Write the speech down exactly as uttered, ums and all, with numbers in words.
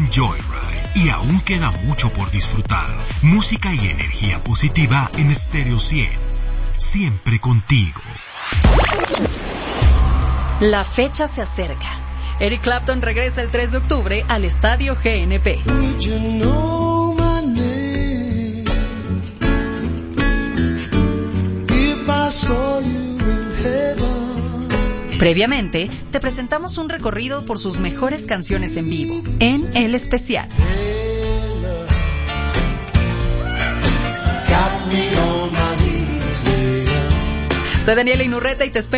Joyride y aún queda mucho por disfrutar. Música y energía positiva en Stereo cien. Siempre contigo. La fecha se acerca. Eric Clapton regresa el tres de octubre al Estadio G N P. Previamente, te presentamos un recorrido por sus mejores canciones en vivo, en El Especial. Soy Daniela Inurreta y te espero